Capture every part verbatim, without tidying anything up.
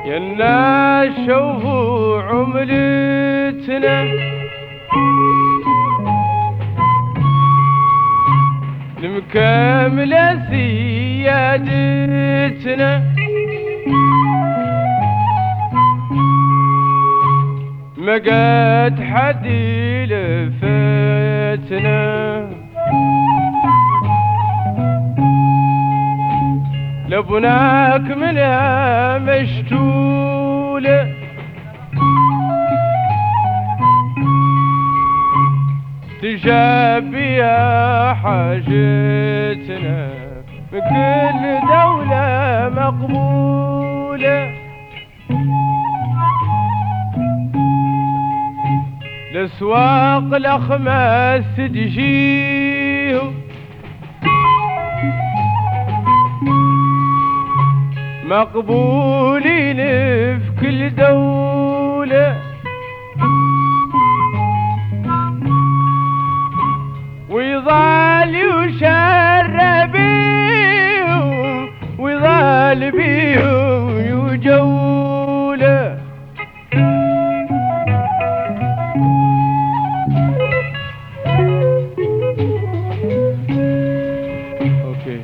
يا الناس شوفوا عملتنا المكاملة سيادتنا ما قد حد لفتنا لبناك منها مشتولة تجابي يا حاجتنا من كل دولة مقبولة الأسواق الأخماس تجيهم مقبولين في كل دولة ويظل يشر بيهم ويظل بيهم يجولة اوكي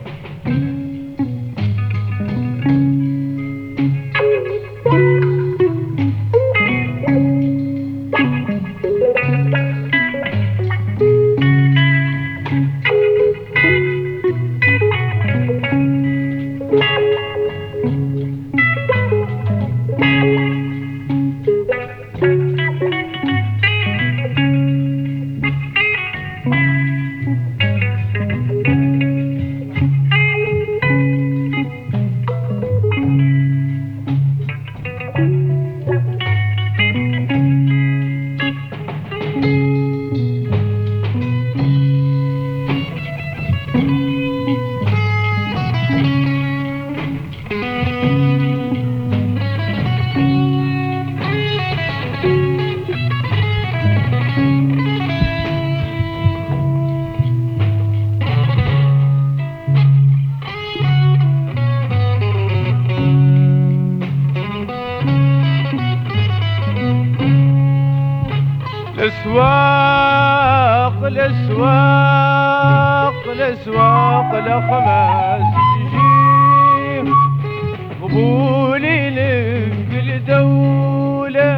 الأسواق الأسواق الأسواق الأخماس تجيهم قبولي لكل دولة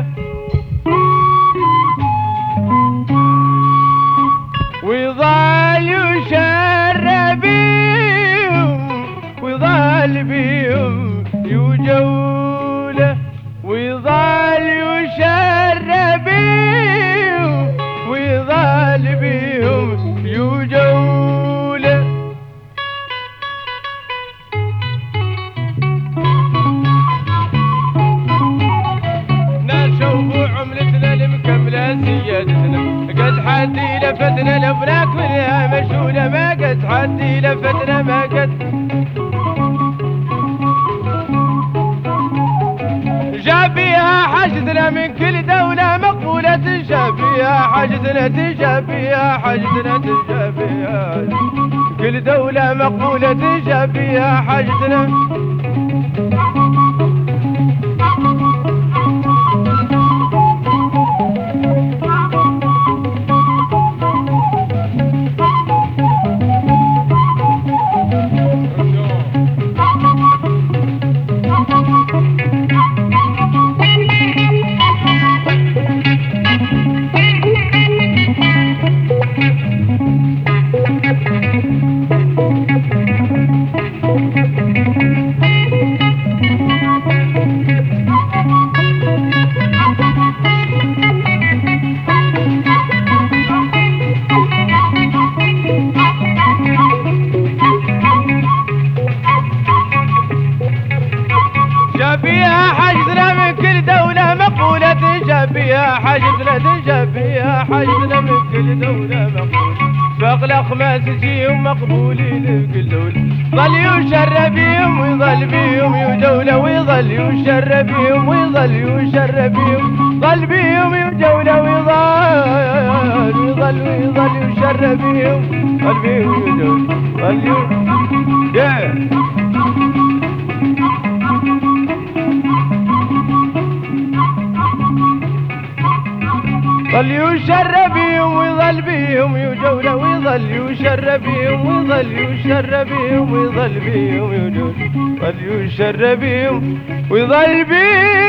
ويظل يشر بيهم ويظل بيهم يجولة ويظل يشر بيهم ويظل بيهم يجولة ناس شوفوا عملتنا المكملة سيادتنا قد حدي لفتنا لبناك منها مشهولة ما قد حدي لفتنا ما قد جابيها حاجتنا من كل دولة مقبولة تجابيها حاجتنا تجابيها حاجتنا تجابيها كل دولة مقبولة تجابيها حاجتنا جابيها حاجتنا من كل دولة مقبولة تجابيها حاجتنا تجابيها حاجتنا من كل دولة مقبولة فوق الأخماس تجيهم مقبولين في كل دولة ظل يشر بيهم ويظل بيهم يجولة ويظل يشر بيهم ويظل يشر بيهم ظل بيهم يجولة ويظل ويظل ويظل يشر بيهم ظل بيهم يجولة ظل يشر يشر بيهم ويظل بيهم يجولة ويظل يشر بيهم ويظل يشر بيهم ويظل بيهم يجولة ويظل يشر بيهم ويظل بيهم